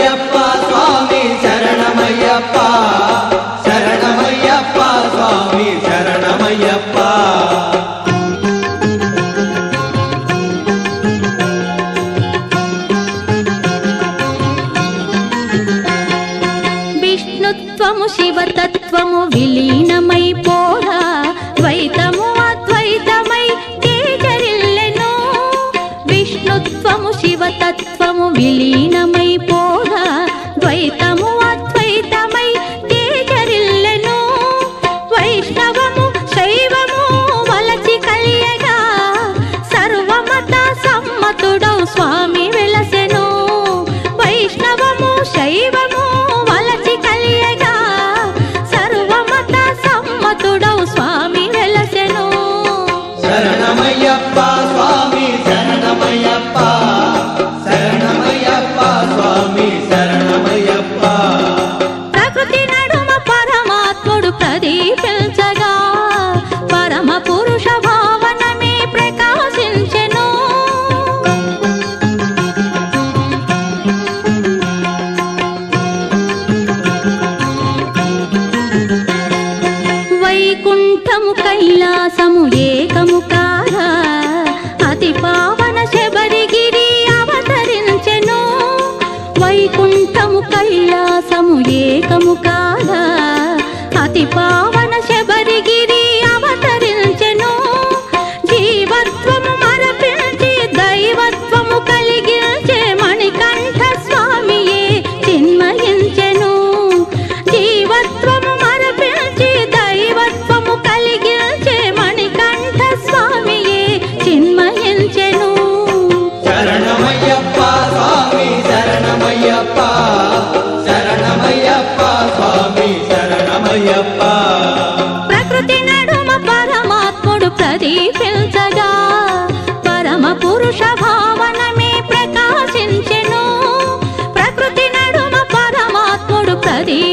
శరణమయ్యప్ప స్వామి శరణమయ్యప్ప శరణమయ్యప్ప స్వామి శరణమయ్యప్ప విష్ణుత్వము శివతత్వము విలీనమైపోగా ద్వైతము అద్వైతమై తేజరిల్లెను విష్ణుత్వము శివతత్వము విలీనమైపోగా ద్వైతము అద్వైతమై తేజరిల్లెను వైష్ణవము శైవము వలచి కలియగా సర్వమత సమ్మతుడౌ స్వామి వెలసెను వైష్ణవము శైవము వలచి కలియగా సర్వమత సమ్మతుడౌ స్వామి వెలసెను శరణమయ్యప్ప స్వామి శరణమయ్యప్ప శరణమయ్యప్ప స్వామి శరణమయ్యప్ప ప్రకృతి నడుమ పరమాత్ముడు ప్రదీపించగా పరమ పురుష భావనమే ప్రకాశించెను వైకుంఠము కైలాసము ఏకము కాగా అతి పావన శబరిగిరి అవతరించెను వైకుంఠము కైలాసము ఏకము కాగా అతి పావన శబరిగిరి అవతరించెను జీవత్వము మరపించి దైవత్వము కలిగించే మణికంఠ స్వామియే చిన్మయించెను జీవత్వము మరపించి దైవత్వము కలిగించే మణికంఠ స్వామియే చిన్మయించెను శరణమయ్యప్ప స్వామి శరణమయ్యప్ప శరణమయ్యప్ప స్వామి శరణమయ్యప్ప ప్రకృతి నడుమ పరమాత్ముడు ప్రదీపించగా పరమ పురుష భావనమే ప్రకాశించెను ప్రకృతి నడుమ పరమాత్ముడు ప్రదీపించగా